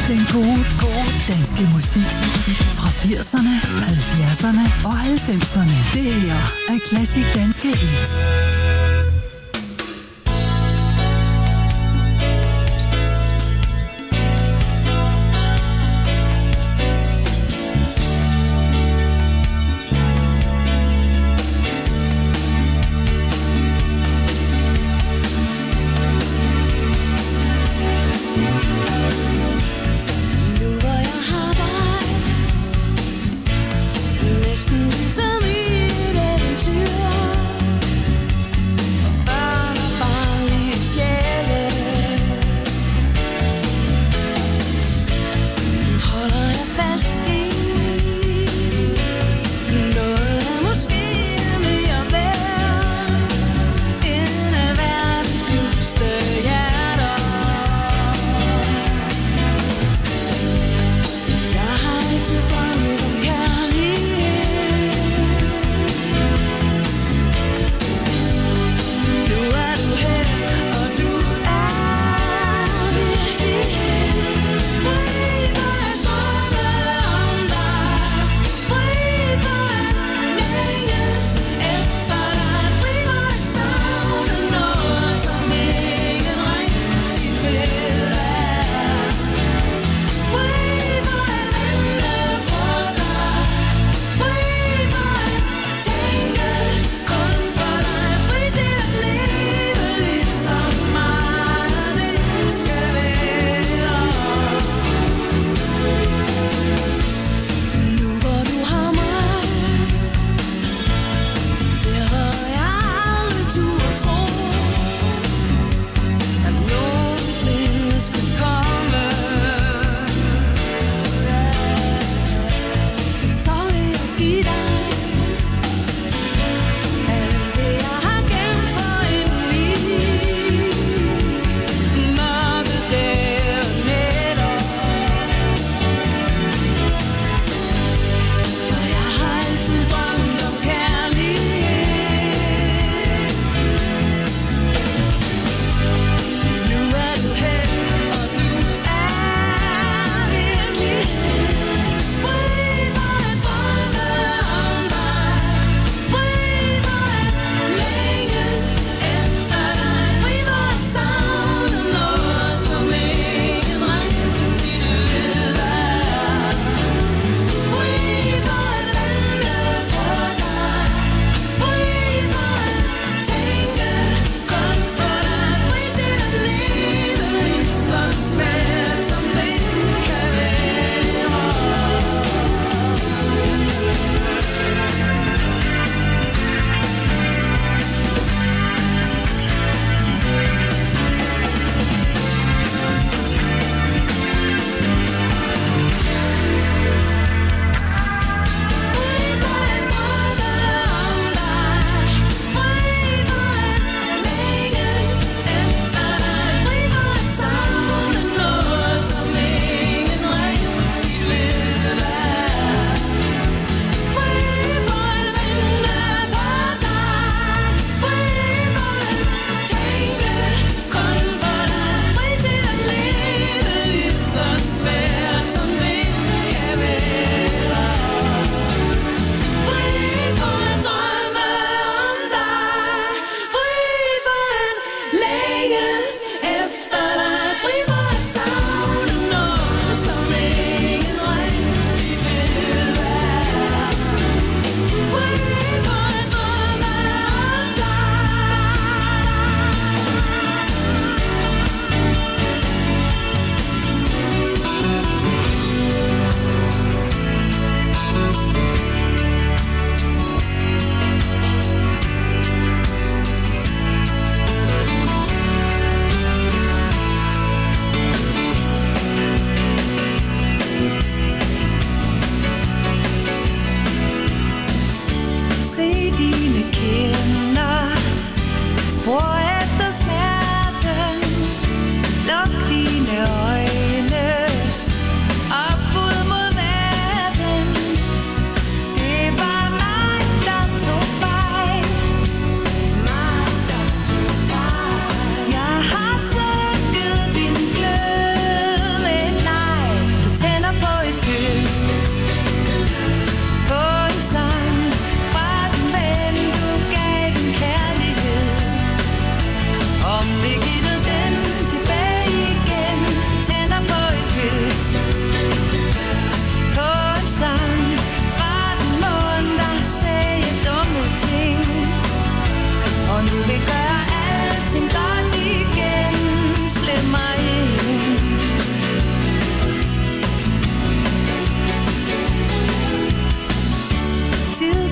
Den gode danske musik fra 80'erne, 70'erne og 90'erne. Det her er Klassik Danske Hits. Som i et eventyr.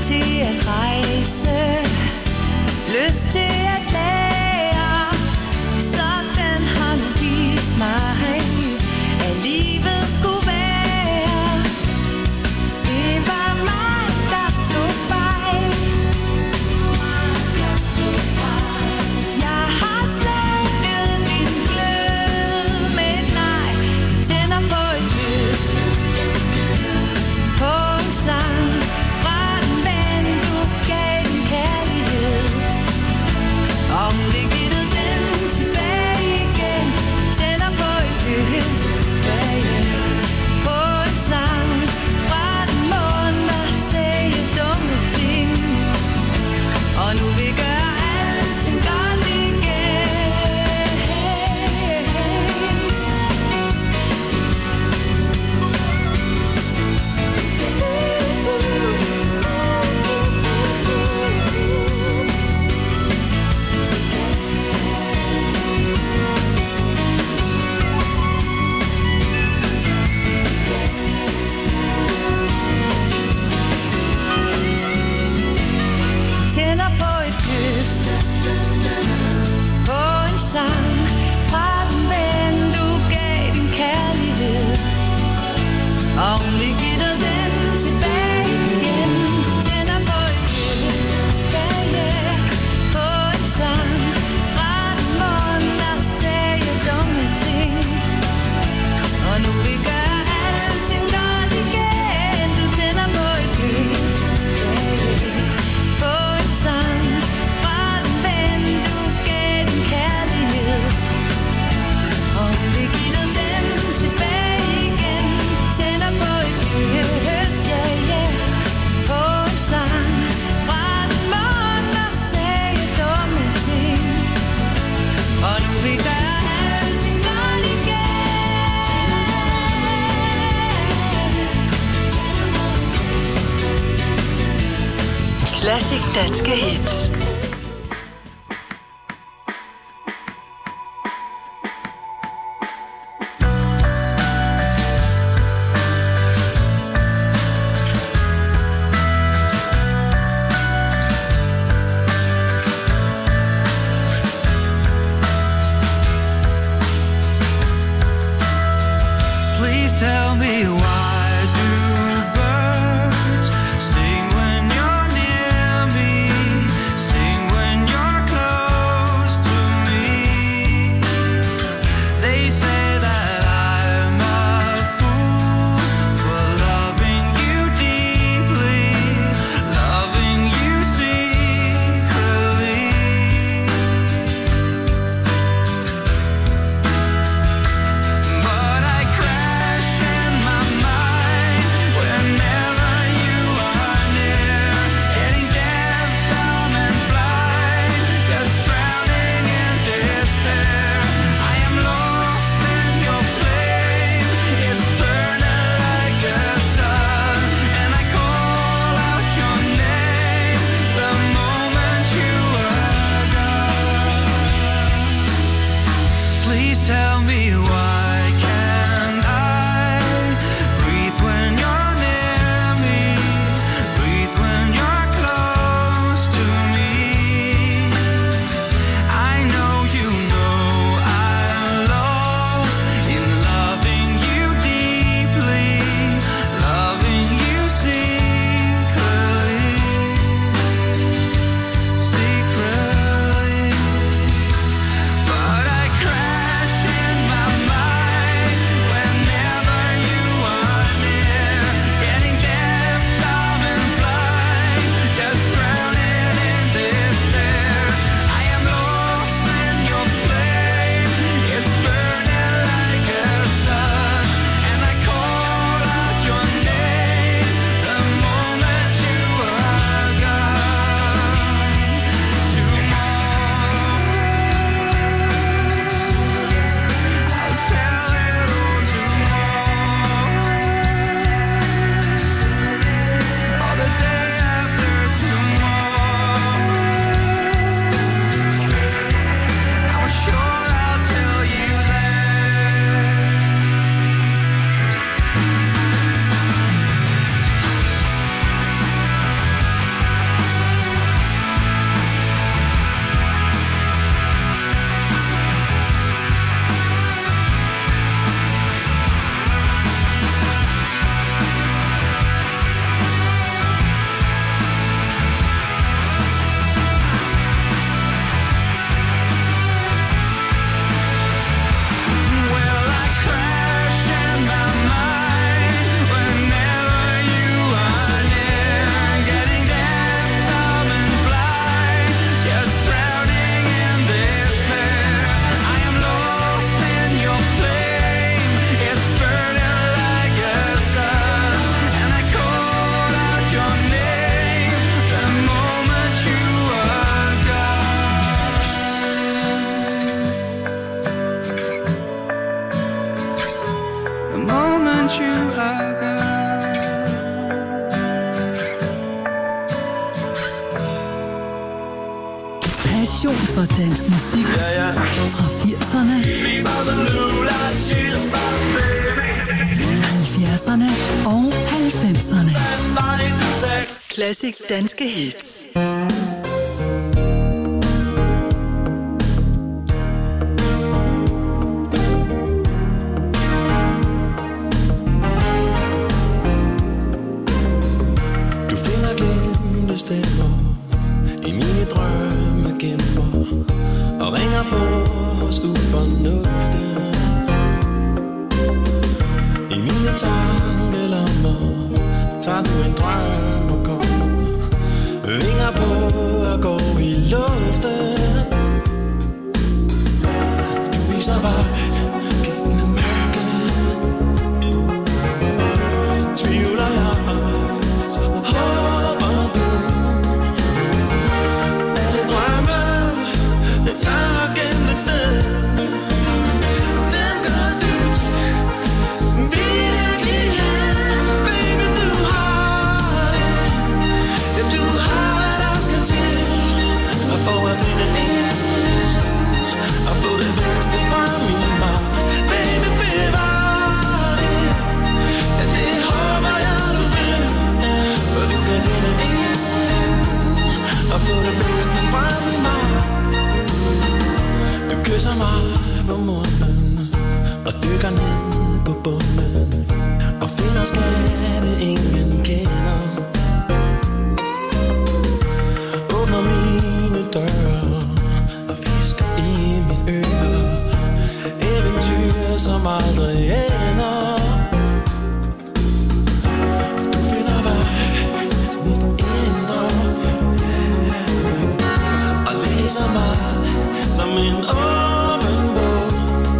til at rejse, lyst til at lære. Sådan har du vist mig, at livet skulle være. Det var mig, der tog fejl. Jeg har slukket min glød med et nej. Du tænder på et lys, på en sang fra den ven, du gav din kærlighed. Om det givet den tilbage igen, tænder på et lys, på en sang fra den mund, der sagde dumme ting. Og nu vil gøre alting godt igen. Tænder på et kys, på en sang fra den ven, du gav din kærlighed. Og hun vil give dig den tilbage igen. Tænder på et kys, på en sang fra den mund, der sagde dumme ting. Og nu vil gøre alting godt igen. Du tænder på et kys, på en sang fra den ven, du gav din kærlighed. Og hun vil give dig den tilbage igen. Tænder på et kys, på en sang fra den mund, der sagde dumme ting. Og nu vil gøre alting godt igen. Classic danske hits. Please tell me why do birds sing when you're near me? Sing passion for dansk musik fra 80'erne, 70'erne og 90'erne. Classic danske hits. Du finder glemte stemmer i mine drømme gemmer og ringer på hos ufornuften. I mine tankelommer tager du en drøm og kommer, ringer på og går i luften. Du viser vej gennem mørket, tvivler jeg, så håber du. Er det drømme, jeg har gemt et sted? Dem gør du til virkelighed. Baby, du har det. Ja, du har, hvad der skal til, og for at finde ind og få det bedste fra min mor. Baby, bevar det. Ja, det håber jeg, du vil, for du kan finde ind og få det bedste fra min mor. Du kysser mig på munden og dykker ned på bunden og finder skatte ingen kender. Åbner mine døre og fisker i mit øre, eventyr som aldrig ender. Du finder vej til mit indre og læser mig som en åben bog.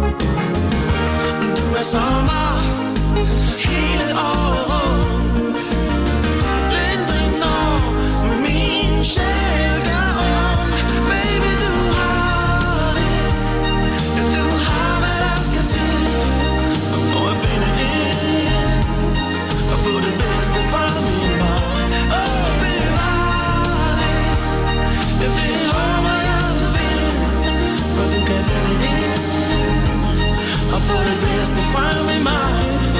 Du er sommer hele året, lindring når min sjæl gør ondt. Baby, du har det. Ja, du har, hvad der skal til, og for at finde ind og få det bedste fra min mor. Åh, bevar det. Ja, det håber jeg, du vil, for du kan finde ind og få det bedste fra min mor.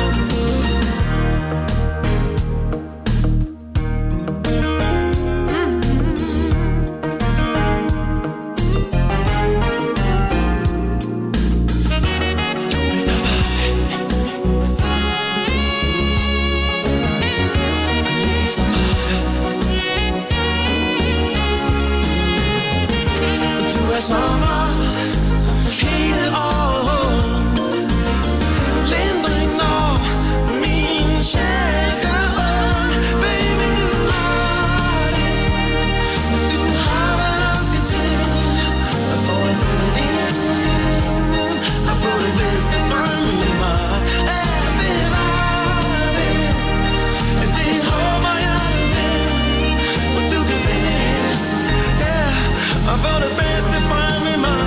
Du er sommer hele året, lindring når min sjæl gør ondt. Baby, du har det. Du har, hvad der skal til, og for at finde ind og få det bedste fra min mor. Bevar det. Det håber jeg, du vil, og du kan finde ind, og få det bedste fra min mor.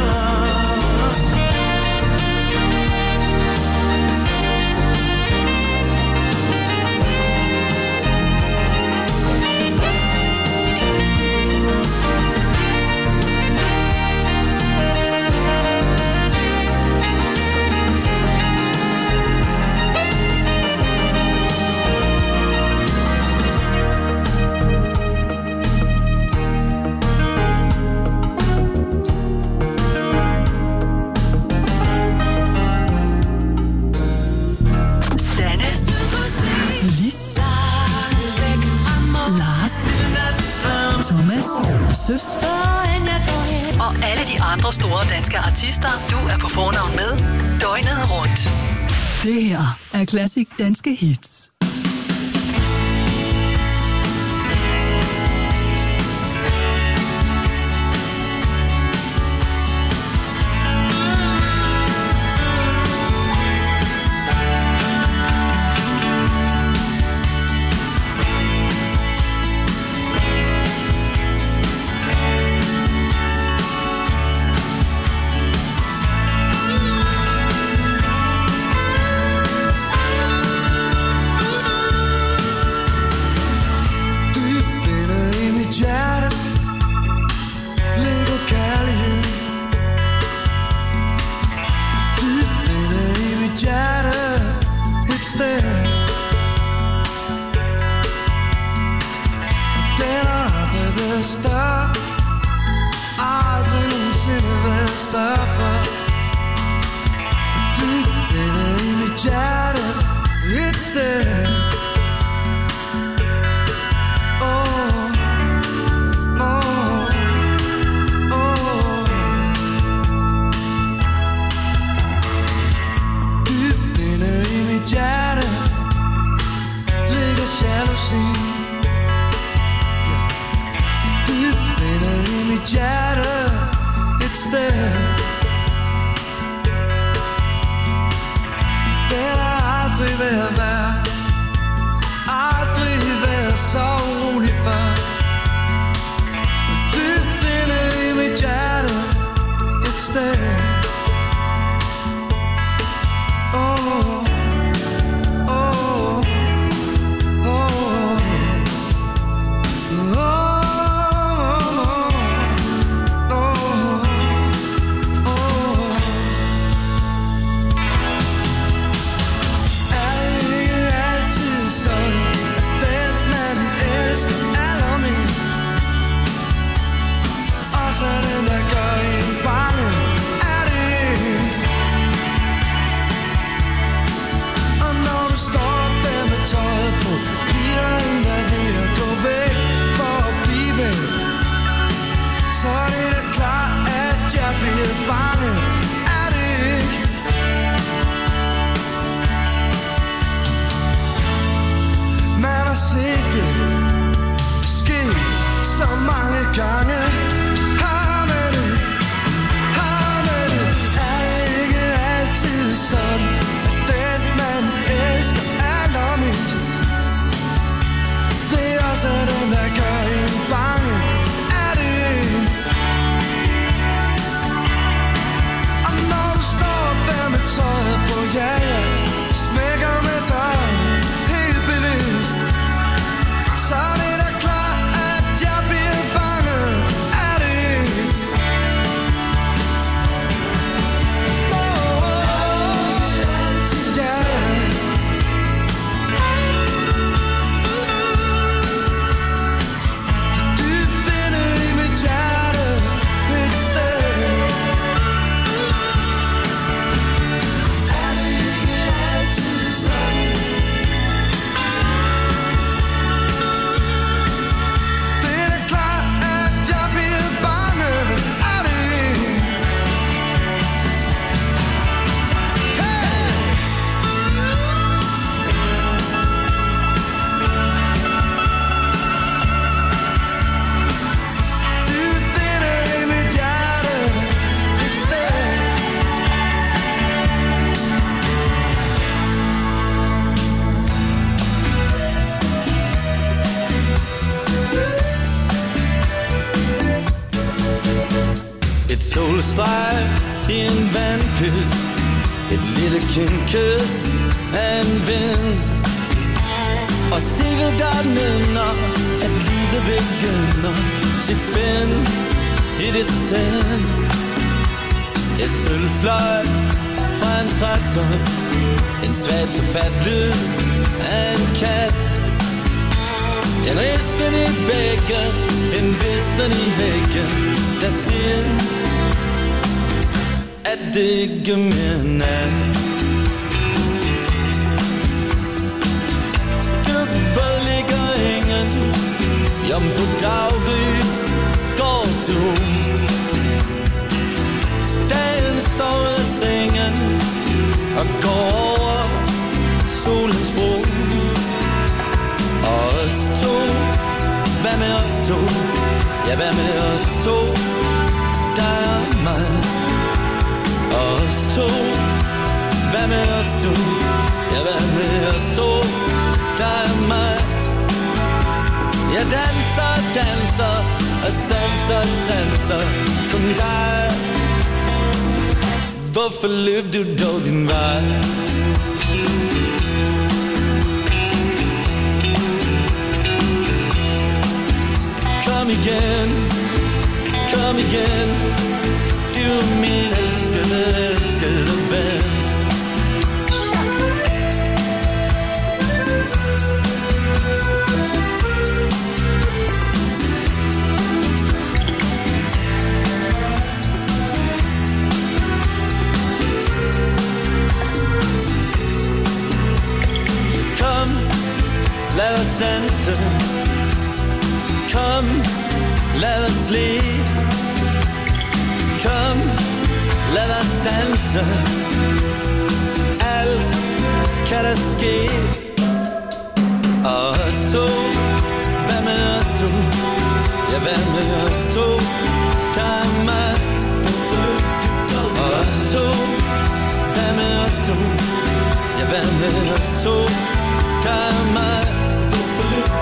Sanne, Lis, Lars, Thomas, Søs og alle de andre store danske artister, du er på fornavn med døgnet rundt. Det her er Classic Danske Hits. Du være større. Aldrig nogensinde være større for. Du er i mit hjerte et sted. Hjerte, et sted. Det har aldrig været værd, aldrig været så rolig før. Dybt inde i mit hjerte, et sted. solstreg i en vandpyt, et lille kindkys af en vind. Og sikkert der minder, at livet begynder sit spænd i dit sind. Et sølvfløjt fra en traktor, en svagt så fat lyd af en kat. En risten i bækken, en visten i hækken, der siger, at det ikke mere nat. Dybved ligger ingen, jomfru daggry går tom. Dagen står ud af sengen og går over solens bro. Og os to, hvad med os to? Ja, hvad med os to? Dig og mig. Og os to, hvad med os to? Ja, hvad med os to? Dig og mig. Jeg danser, danser og stanser, sanser kun dig. Hvorfor løb du dog din vej? Kom igen, kom igen, du er min elskede, elskede ven. Kom, lad os le. Kom, lad os danse. Alt kan der ske. Og os to, hvad med os to? Ja, hvad med os to? Tag mig, du forløb. Og os to, hvad med os to? Ja, hvad med os to? Tag mig, du forløb.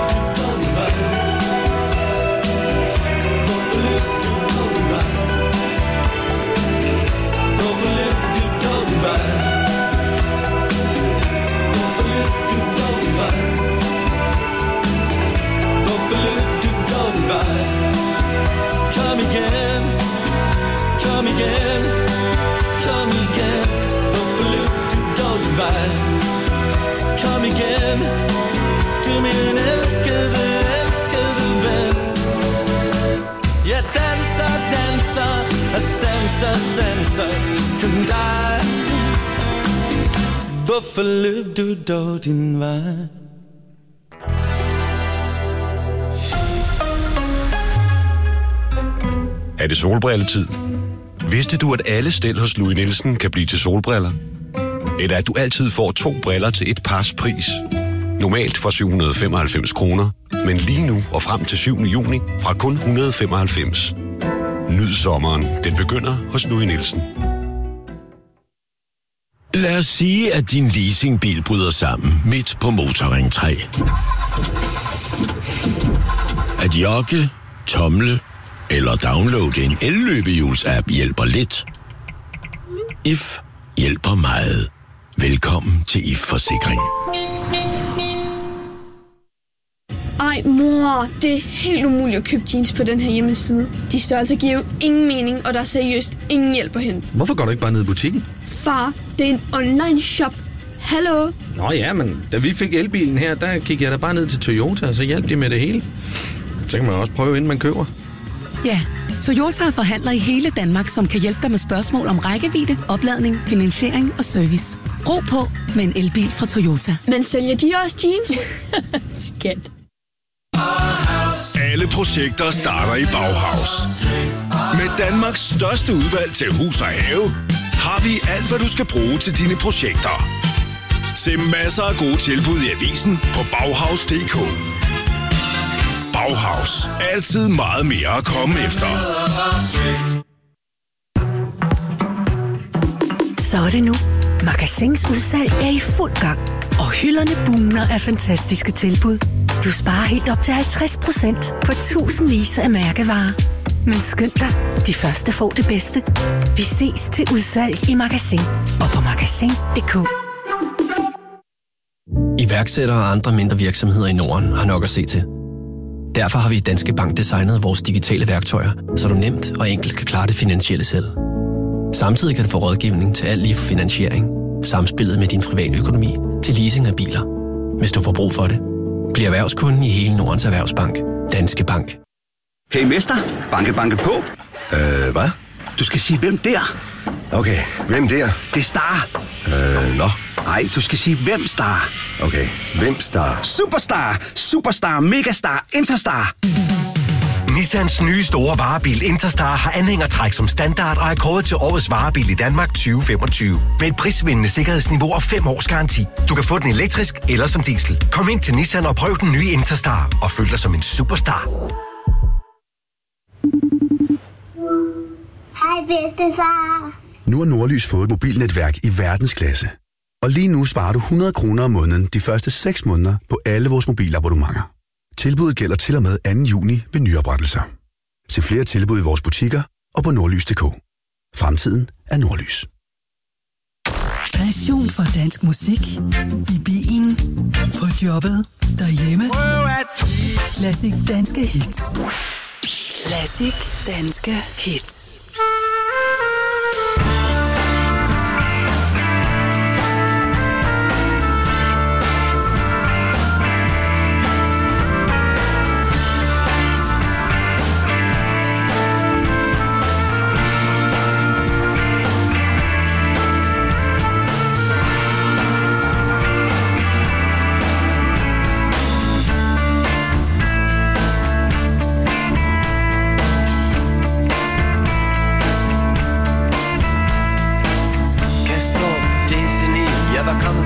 Kom igen, kom igen, kom igen. Hvorfor løb du dårlig vej? Kom igen, du min elskede, elskede ven. Jeg danser, danser, og stanser, sanser kun dig. Hvorfor løb du dog din vej? Er det solbrilletid? Vidste du, at alle stel hos Louis Nielsen kan blive til solbriller? Eller at du altid får 2 briller til et pars pris? Normalt for 795 kroner, men lige nu og frem til 7. juni fra kun 195. Nyd sommeren. Den begynder hos Louis Nielsen. Lad os sige, at din leasingbil bryder sammen midt på Motorring 3. At jogge, tomle eller downloade en elløbehjuls-app hjælper lidt. If hjælper meget. Velkommen til If Forsikring. Ej, mor, det er helt umuligt at købe jeans på den her hjemmeside. De størrelser giver jo ingen mening, og der er seriøst ingen hjælp at hente. Hvorfor går du ikke bare ned i butikken? Far, det er en online shop. Hallo? Nå ja, men da vi fik elbilen her, der kiggede jeg da bare ned til Toyota, og så hjalp de med det hele. Så kan man også prøve, inden man køber. Ja, Toyota er forhandler i hele Danmark, som kan hjælpe dig med spørgsmål om rækkevidde, opladning, finansiering og service. Ro på med en elbil fra Toyota. Men sælger de også jeans? Skat. Alle projekter starter i Bauhaus. Med Danmarks største udvalg til hus og have, har vi alt, hvad du skal bruge til dine projekter. Se masser af gode tilbud i avisen på Bauhaus.dk. Bauhaus. Altid meget mere at komme efter. Så er det nu. Magasins udsalg er i fuld gang. Og hylderne bugner af fantastiske tilbud. Du sparer helt op til 50% på tusindvis af mærkevarer. Men skynd dig, de første får det bedste. Vi ses til udsalg i Magasin og på Magasin.dk. Iværksættere og andre mindre virksomheder i Norden har nok at se til. Derfor har vi i Danske Bank designet vores digitale værktøjer, så du nemt og enkelt kan klare det finansielle selv. Samtidig kan du få rådgivning til alt lige fra finansiering, samspillet med din private økonomi til leasing af biler. Hvis du får brug for det, bliv erhvervskunden i hele Nordens Erhvervsbank. Danske Bank. Hey mester, banke, banke på. Hvad? Du skal sige, hvem der? Okay, hvem der? Det er Star. Nå. Nej, du skal sige, hvem Star. Okay, hvem Star? Superstar, Superstar, Megastar, Interstar. Nissans nye store varebil Interstar har anhængertræk som standard og er kåret til årets varebil i Danmark 2025. Med et prisvindende sikkerhedsniveau og 5 års garanti. Du kan få den elektrisk eller som diesel. Kom ind til Nissan og prøv den nye Interstar og føl dig som en superstar. Hej bedstefar. Nu har Nordlys fået et mobilnetværk i verdensklasse. Og lige nu sparer du 100 kroner om måneden de første 6 måneder på alle vores mobilabonnementer. Tilbuddet gælder til og med 2. juni ved nyoprettelser. Se flere tilbud i vores butikker og på nordlys.dk. Fremtiden er Nordlys. Passion for dansk musik. I bilen, på jobbet, derhjemme. Klassik danske hits. Klassik danske hits.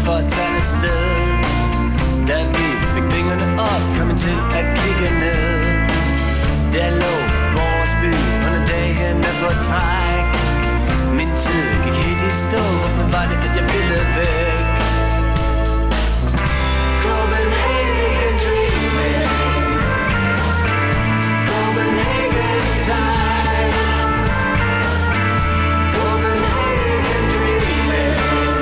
for at tage afsted. Da vi fik vingerne op, kom vi til at kigge ned. Der lå vores by under dagen på træk. Min tid gik helt i stå, hvorfor var det, at jeg ville væk? Copenhagen dreaming, Copenhagen time, Copenhagen dreaming,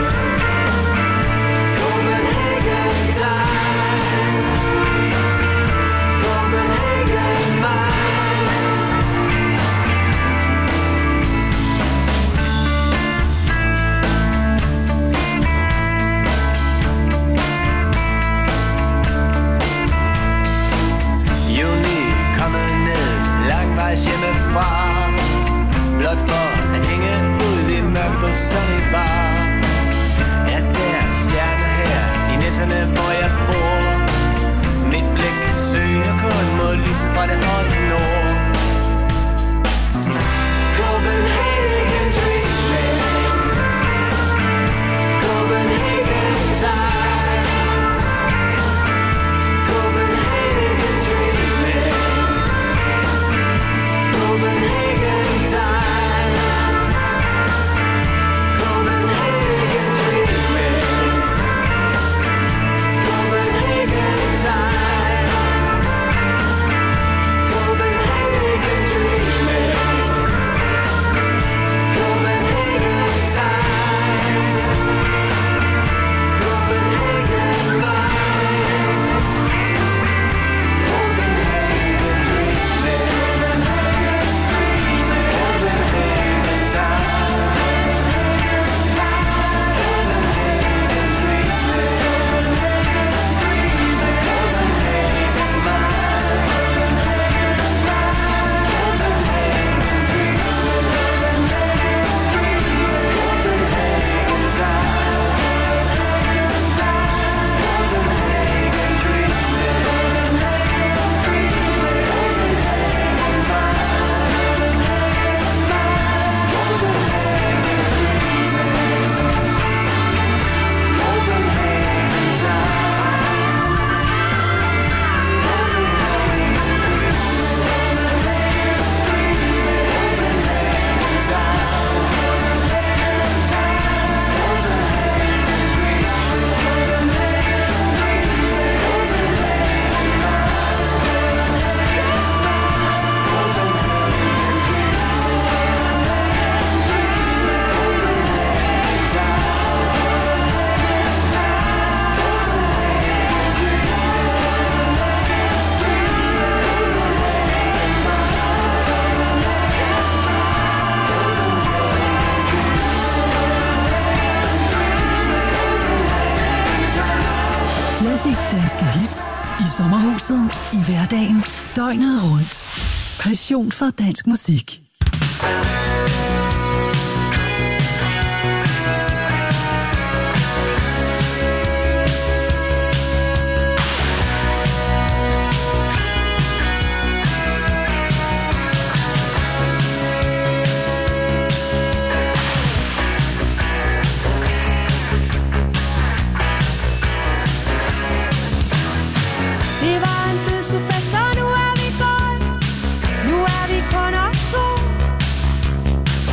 Copenhagen time, Copenhagen mind. Langvejs hjemmefra, blot for at hænge ud i mørke på Sunny Bar. Er der stjerner her i nætterne, hvor jeg bor? Mit blik søger kun mod lyset fra det høje nord. Copenhagen dreaming, Copenhagen time, Copenhagen dreaming, Copenhagen time, Copenhagen dreaming, Copenhagen time, Copenhagen dreaming, Copenhagen time, Copenhagen mind, Copenhagen Classic danske hits i sommerhuset, i hverdagen, døgnet rundt. Passion for dansk musik. Det var en bøssefest, og nu er vi gået. Nu er vi kun os to.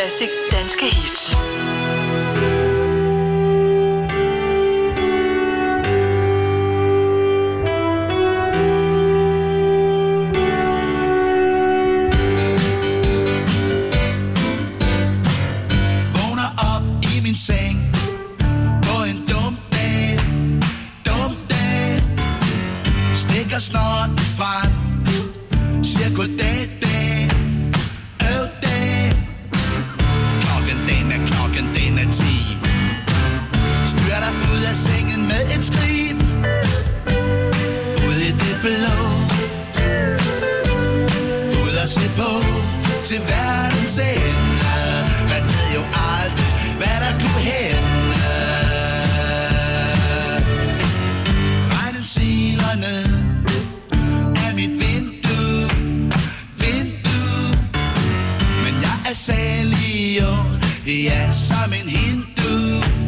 Classic Danske Hits. Seng på en dum dag, stikker snart frem, siger goddag, dag. Klokken den er 10. Styrter ud af sengen med et skrig, ud i det blå, ud at se på til verdens ende. Man ved jo aldrig, hvad der kunne hende. Regnen siler ned af mit vindue, men jeg er særlig jo, ja, som en hindu,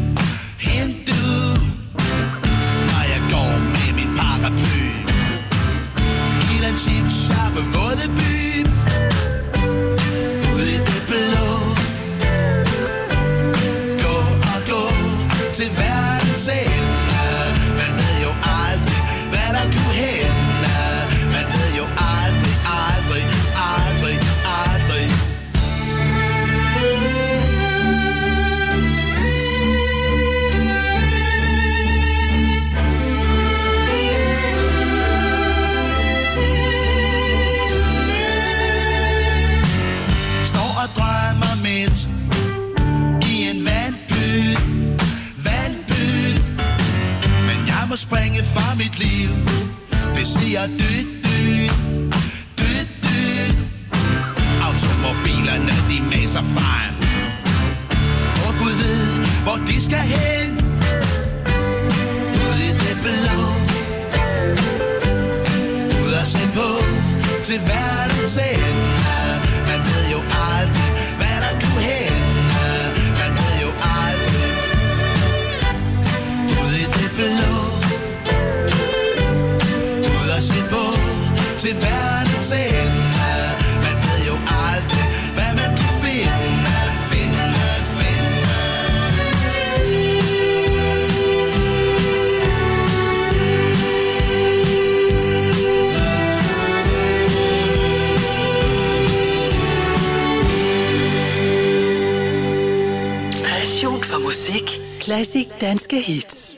når jeg går med min paraply i den chipshoppe våde by, ude i det blå, til verdens ende. Man ved jo aldrig, hvad der kunne hende. Man ved jo aldrig. Står og drømmer midt i en vandpyt, men jeg må springe fra mit liv. Det siger dyt. Automobilerne, de mæser frem, og Gud ved, hvor de skal hen. Ud i det blå, ud at se på til verdens ende. Man ved jo aldrig, hvad der kunne hende. Man ved jo aldrig. Ud i det blå, ud at se på til verdens ende. Man ved jo aldrig, hvad man kunne finde. Passion for musik. Classic Danske Hits.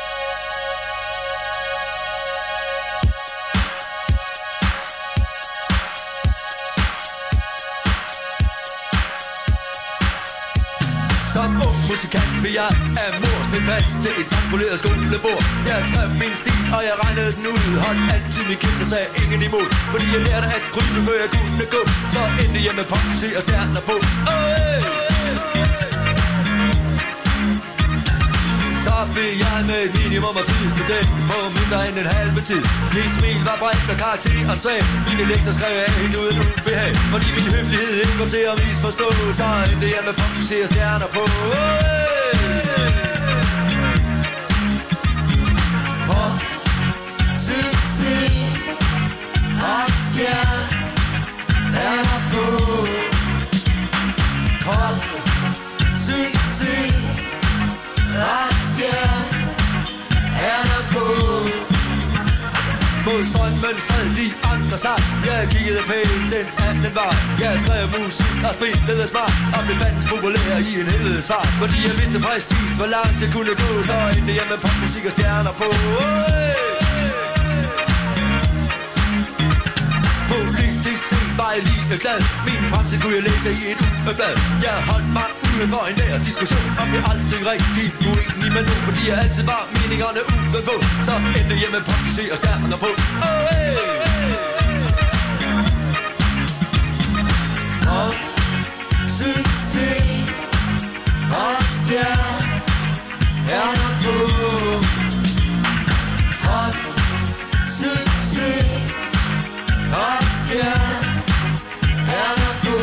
Som ung musikant vil jeg af mors min plads til et bankpoleret skolebord. Jeg skrev min stil, og jeg regnede den ud. Holdt altid min kæft, og sagde ingen imod. Fordi jeg lærte at krybe, før jeg kunne gå. Så endte jeg med popmusik og stjerner på. Så blev jeg med et minimum af frie student på mindre end en halve tid. Mit smil var bredt og karakteren svag. Mine lektier skrev jeg helt uden ubehag. Fordi min høflighed ikke var til at misforstå. Så endte jeg med popsucces og stjerner på. Pop, succes og stjerner på. Pop, succes og stjerner på. Mod strømmen stred de andre sig. Jeg kiggede pænt den anden vej. Jeg skrev musik og spillede smart, og blev fandens populær i en helvedes fart. Fordi jeg vidste præcis hvor langt jeg kunne gå. Så endte jeg med popmusik og stjerner på. Politisk set var jeg lige glad. Min fremtid kunne jeg læse i et ugeblad. Jeg holdt mig uden for en nær diskussion, og blev aldrig rigtig uenig med nogen, fordi jeg altid var meningerne udenpå. Så endte jeg med popsucces og stjerner på. Succes og stjerner på. Succes og stjerner på.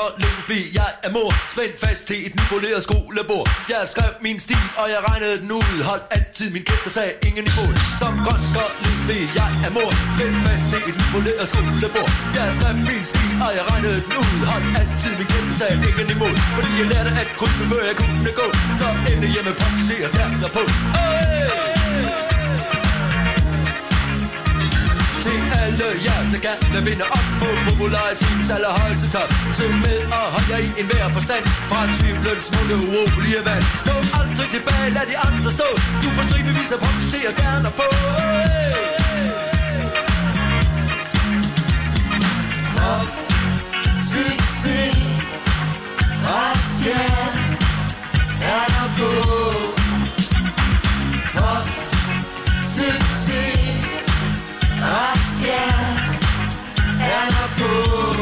Lyngby, jeg er mor. Spændt fast til et nypoleret skolebord. Jeg skrev min stil, og jeg regnede den ud. Holdt altid min kæft og sagde ingen i mål. Som Grønskov Lyngby, jeg er mor. Spændt fast til et nypoleret skolebord. Jeg skrev min stil, og jeg regnede den ud. Holdt altid min kæft og sagde ingen i mål. Fordi jeg lærte at krybe, før jeg kunne gå. Så endte jeg med praktisere stærkere på. Til alle jer, der gerne vinder op på popularitetens allerhøjeste top. Tog med og hold jer i enhver forstand fra tvivlens munde urolige vand. Stå aldrig tilbage, lad de andre stå. Du får stribevis af praktisere stjerner på. Op, se, stjerner er der på. Op, se, er der på.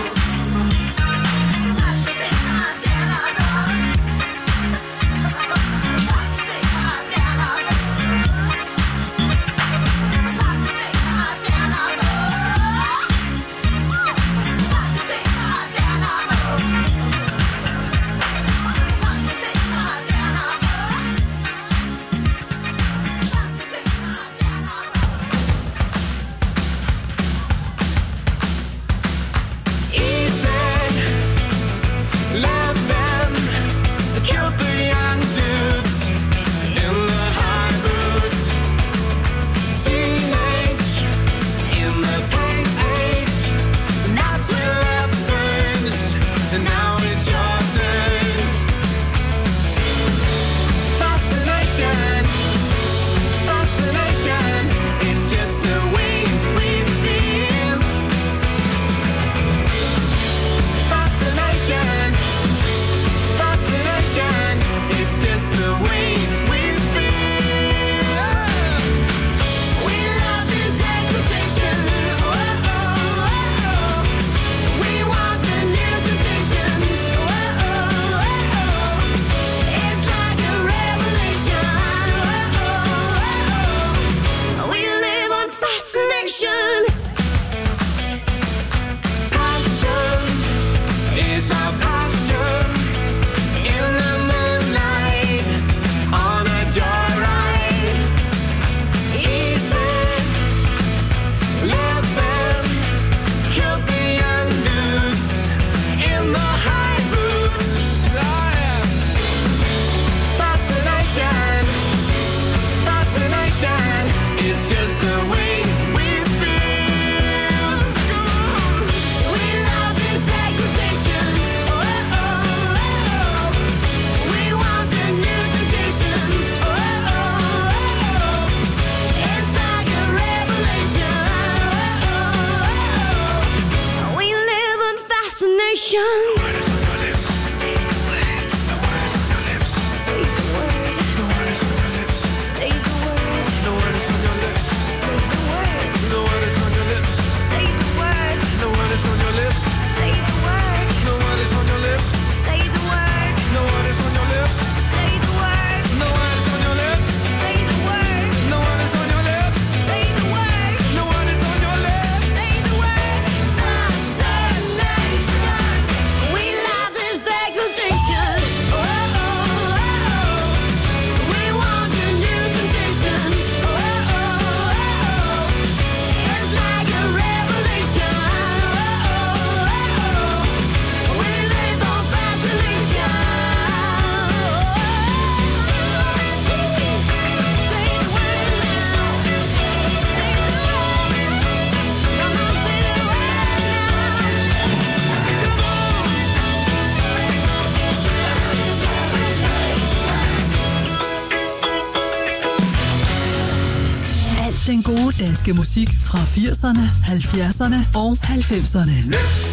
Den gode danske musik fra 80'erne, 70'erne og 90'erne.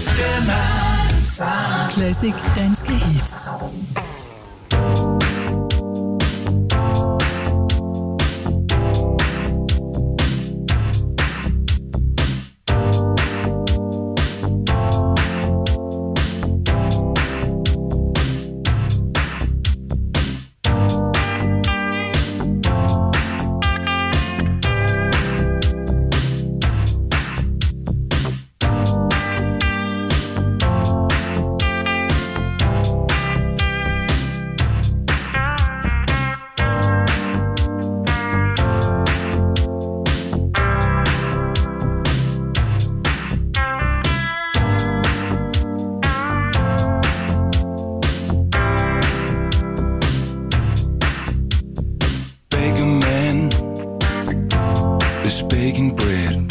Classic danske hits. is baking bread.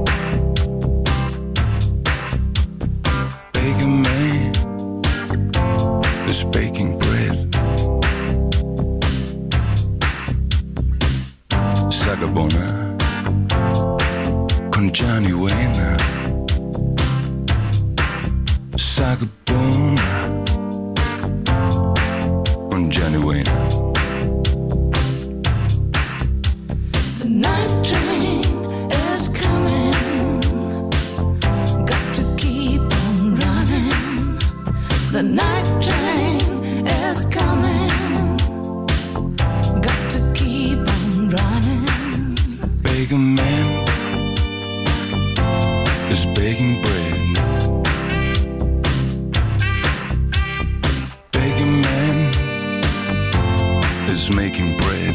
Baker man is baking bread. Sagabona con Johnny Wayne. Sagabona con Johnny Wayne. The night train is coming. Got to keep on running. The night train is coming. Got to keep on running. Baker man is baking bread. Baker man is making bread.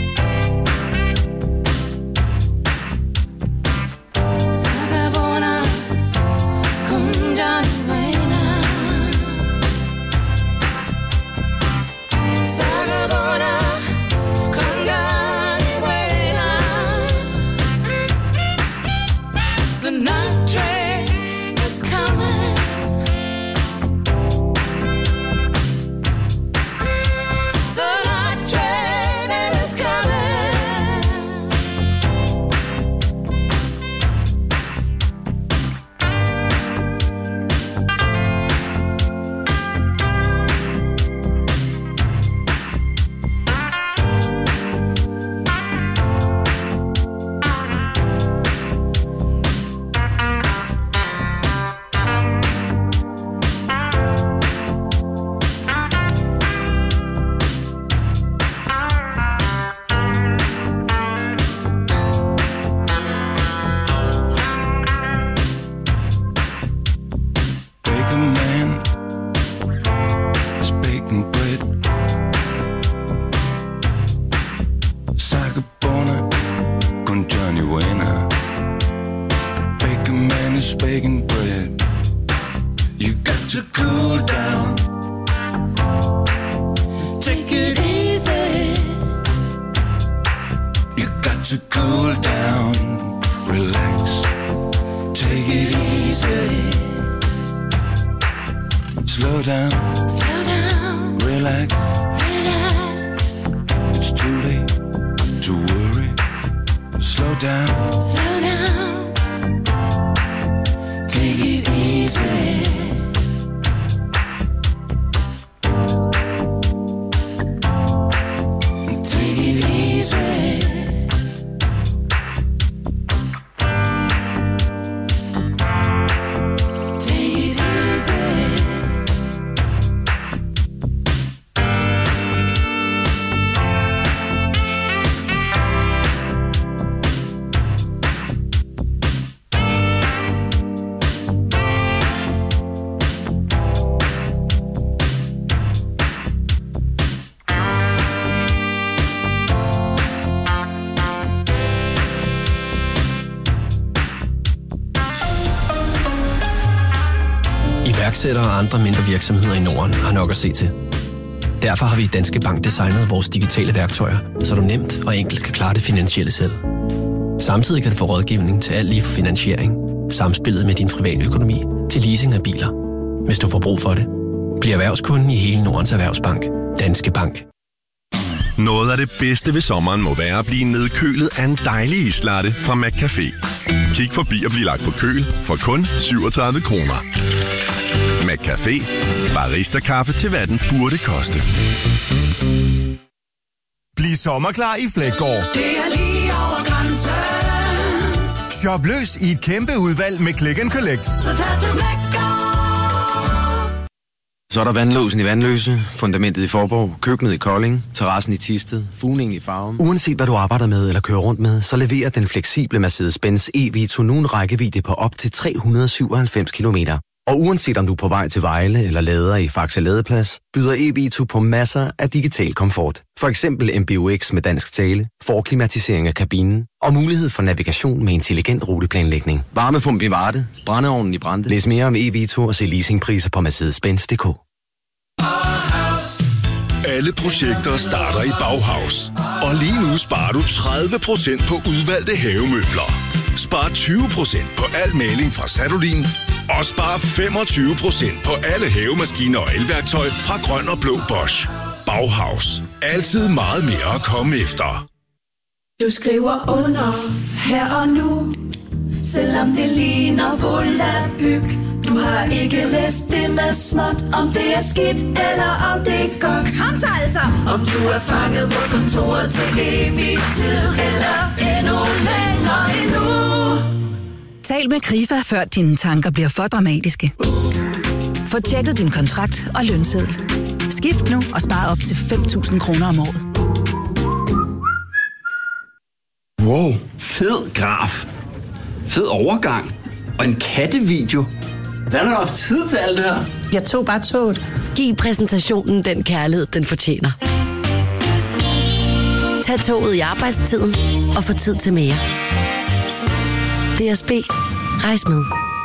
Sagabona con Johnny Wayne. Sagabona con Johnny Wayne. The night train is coming. The night train is coming. Baker man is baking bread. Sagabona con Johnny Wayne. Baker man is baking bread. You got to cool down. Take it easy. You got to cool down. Relax. Take it easy. Slow down. Slow down. Relax. Relax. It's too late to worry. Slow down. Slow down. Take it easy. Take it easy. Take it easy. Iværksættere og andre mindre virksomheder i Norden har nok at se til. Derfor har vi i Danske Bank designet vores digitale værktøjer, så du nemt og enkelt kan klare det finansielle selv. Samtidig kan du få rådgivning til alt lige fra finansiering, samspillet med din private økonomi til leasing af biler. Hvis du får brug for det, bliv erhvervskunden i hele Nordens Erhvervsbank. Danske Bank. Noget af det bedste ved sommeren må være at blive nedkølet af en dejlig islatte fra McCafé. Kig forbi og bliv lagt på køl for kun 37 kroner. McCafé. Barista-kaffe til hvad den burde koste. Bliv sommerklar i Fleggaard. Det er lige over grænsen. Shop løs i et kæmpe udvalg med Click & Collect. Så tag til Fleggaard. Så er der vandlåsen i Vandløse, fundamentet i Forborg, køkkenet i Kolding, terrassen i Thisted, fugningen i Farum. Uanset hvad du arbejder med eller kører rundt med, så leverer den fleksible Mercedes-Benz e-Vito nu en rækkevidde på op til 397 km. Og uanset om du er på vej til Vejle eller lader i Faxe Ladeplads, byder e-Vito på masser af digital komfort. For eksempel MBUX med dansk tale, forklimatisering af kabinen og mulighed for navigation med intelligent ruteplanlægning. Varmepumpe i Varde, brændeovnen i Brande. Læs mere om e-Vito og se leasingpriser på Mercedes-Benz.dk. Alle projekter starter i Bauhaus. Og lige nu sparer du 30% på udvalgte havemøbler. Spar 20% på al maling fra Sadolin. Og spar 25% på alle havemaskiner og elværktøj fra Grøn og Blå Bosch. Bauhaus. Altid meget mere at komme efter. Du skriver under her og nu, selvom det ligner volapyk. Du har ikke læst det med småt, om det er skidt eller om det er godt. Kom så altså! Om du er fanget på kontoret til evig tid, eller endnu længere endnu. Tal med Krifa, før dine tanker bliver for dramatiske. Få tjekket din kontrakt og lønseddel. Skift nu og spar op til 5.000 kroner om året. Wow, fed graf. Fed overgang. Og en kattevideo. Hvordan har du haft tid til alt det her? Jeg tog bare toget. Giv præsentationen den kærlighed, den fortjener. Tag toget i arbejdstiden og få tid til mere. DSB. Rejs med.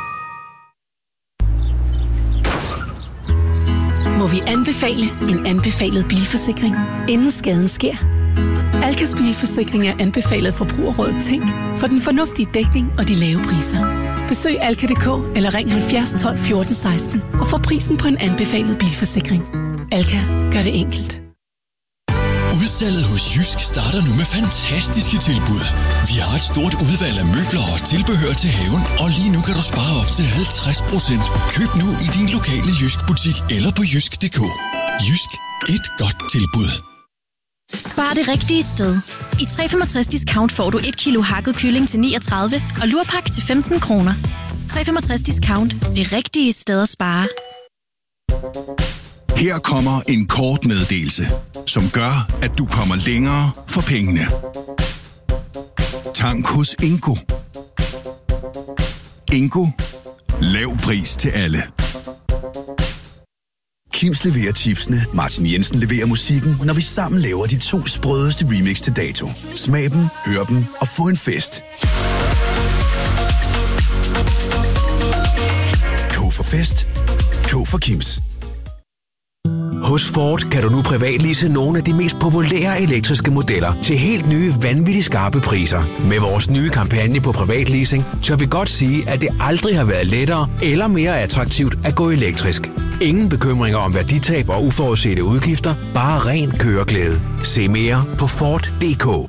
Må vi anbefale en anbefalet bilforsikring, inden skaden sker? Alkas bilforsikring er anbefalet Forbrugerrådet Tænk for den fornuftige dækning og de lave priser. Besøg alka.dk eller ring 70 12 14 16 og få prisen på en anbefalet bilforsikring. Alka gør det enkelt. Udsalget hos Jysk starter nu med fantastiske tilbud. Vi har et stort udvalg af møbler og tilbehør til haven, og lige nu kan du spare op til 50%. Køb nu i din lokale Jysk-butik eller på jysk.dk. Jysk. Et godt tilbud. Spar det rigtige sted. I 365 Discount får du 1 kilo hakket kylling til 39 og lurpak til 15 kroner. 365 Discount. Det rigtige sted at spare. Her kommer en kort meddelelse, som gør, at du kommer længere for pengene. Tank hos Ingo. Ingo. Lav pris til alle. Kims leverer chipsene, Martin Jensen leverer musikken, når vi sammen laver de 2 sprødeste remix til dato. Smag dem, hør dem og få en fest. K for fest. K for Kims. Hos Ford kan du nu privatlease nogle af de mest populære elektriske modeller til helt nye, vanvittigt skarpe priser. Med vores nye kampagne på privatleasing, tør vi godt sige, at det aldrig har været lettere eller mere attraktivt at gå elektrisk. Ingen bekymringer om værditab og uforudsete udgifter, bare ren køreglæde. Se mere på Ford.dk.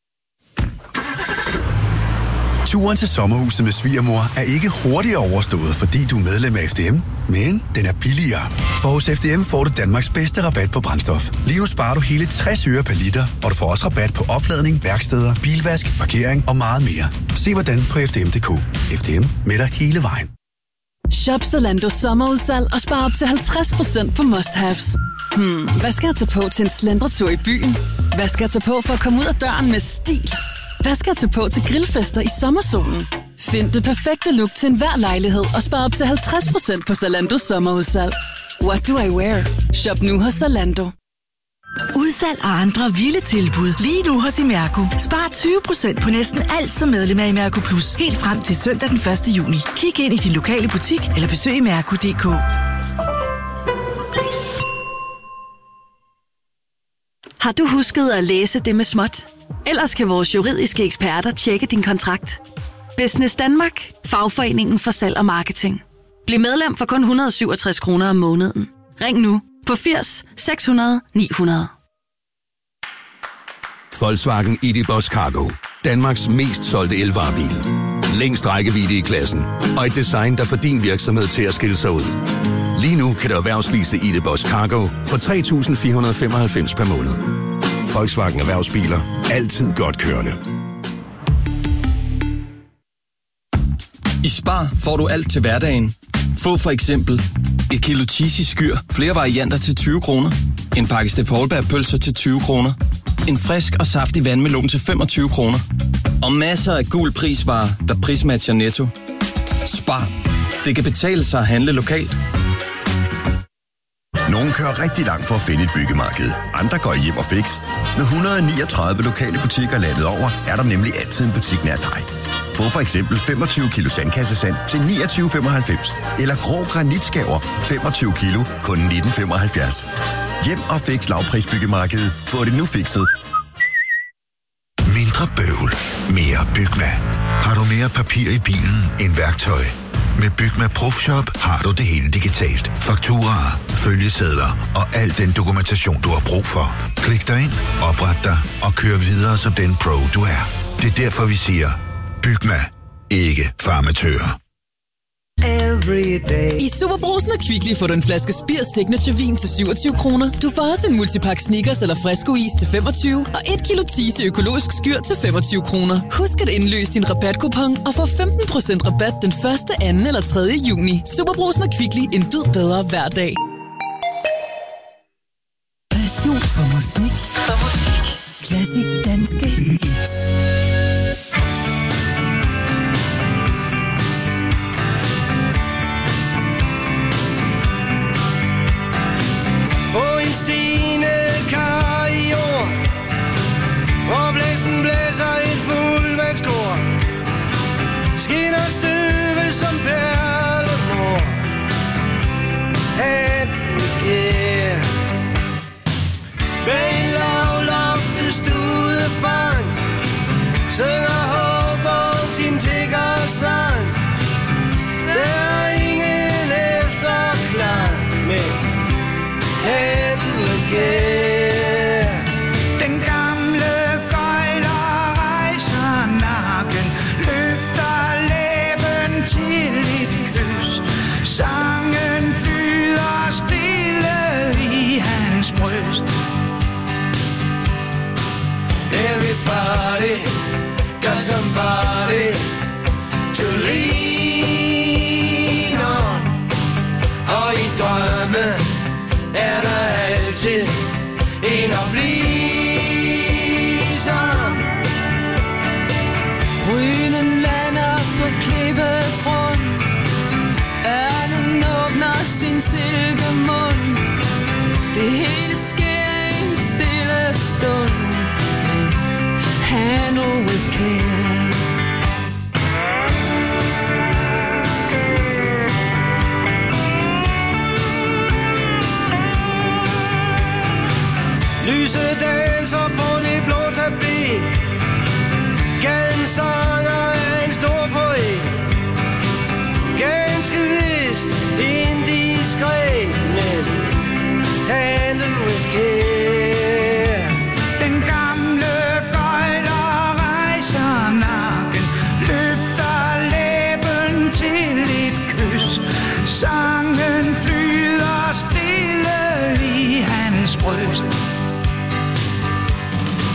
Turen til sommerhuset med svigermor er ikke hurtigere overstået, fordi du er medlem af FDM, men den er billigere. For hos FDM får du Danmarks bedste rabat på brændstof. Lige nu sparer du hele 60 øre per liter, og du får også rabat på opladning, værksteder, bilvask, parkering og meget mere. Se hvordan på FDM.dk. FDM med dig hele vejen. Shop Zalando sommerudsalg og spar op til 50% på must-haves. Hvad skal jeg tage på til en slendretur i byen? Hvad skal jeg tage på for at komme ud af døren med stil? Hvad skal jeg tage på til grillfester i sommersolen? Find det perfekte look til enhver lejlighed og spar op til 50% på Zalando sommerudsalg. What do I wear? Shop nu hos Zalando. Udsalg og andre vilde tilbud lige nu hos Imerco. Spar 20% på næsten alt som medlem af Imerco Plus. Helt frem til søndag den 1. juni. Kig ind i din lokale butik eller besøg imerco.dk. Har du husket at læse det med småt? Ellers kan vores juridiske eksperter tjekke din kontrakt. Business Danmark. Fagforeningen for salg og marketing. Bliv medlem for kun 167 kroner om måneden. Ring nu på 80 600 900. Volkswagen ID Boss Cargo. Danmarks mest solgte elvarebil. Længst rækkevidde i klassen. Og et design, der får din virksomhed til at skille sig ud. Lige nu kan du erhvervslease ID Boss Cargo for 3.495 per måned. Volkswagen Erhvervsbiler. Altid godt kørende. I Spar får du alt til hverdagen. Få for eksempel et kilo cheesy skyr, flere varianter til 20 kroner. En pakke Steff Holberg pølser til 20 kroner. En frisk og saftig vandmelon til 25 kroner. Og masser af gul prisvarer, der prismatcher Netto. Spar. Det kan betale sig at handle lokalt. Nogle kører rigtig langt for at finde et byggemarked. Andre går hjem og fix. Med 139 lokale butikker landet over, er der nemlig altid en butik nær dig. Få for eksempel 25 kilo sandkassesand til 29,95. Eller grå granitskaver 25 kilo kun 19,75. Hjem og fix lavprisbyggemarkedet. Få det nu fikset. Mindre bøvl. Mere Bygma. Har du mere papir i bilen end værktøj? Med Bygma Profshop har du det hele digitalt. Fakturaer, følgesedler og al den dokumentation, du har brug for. Klik dig ind, opret dig og kør videre som den pro, du er. Det er derfor, vi siger, Bygma. Ikke farmatører. I Superbrugsen og Kvickly får du en flaske Spir Signature Vin til 27 kroner. Du får også en multipack Snickers eller Fresco-is til 25 og 1 kilo Tise økologisk skyr til 25 kroner. Husk at indløse din rabatkupon og få 15% rabat den 1., 2. eller 3. juni. Superbrugsen og Kvickly, en bid bedre hver dag. Passion for musik. Klassik danske hits. Stigende kar i jord, hvor blæsten blæser et fuldvandskor, skinner støve som perlemor. Hatten gær bag en lavloftet studefang, synger Hågård sin tiggersang. Der er ingen efterklang, men den gamle gøjler rejser nakken, løfter læben til et kys. Sangen flyder stille i hans bryst. Everybody got somebody to lean on. Og i drømme er der altid en at blive som. Rynen lander på klippegrund, ørnen åbner sin silkemund. Det hele sker i en stille stund, handle with care. Lyset danser på det blå tapet. Gaden sanger er en stor poet. Ganske vist indiskret, men handle with care. Den gamle gøjler rejser nakken, løfter læben til et kys. Sangen flyder stille i hans bryst.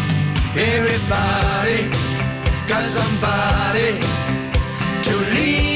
Everybody got somebody to lean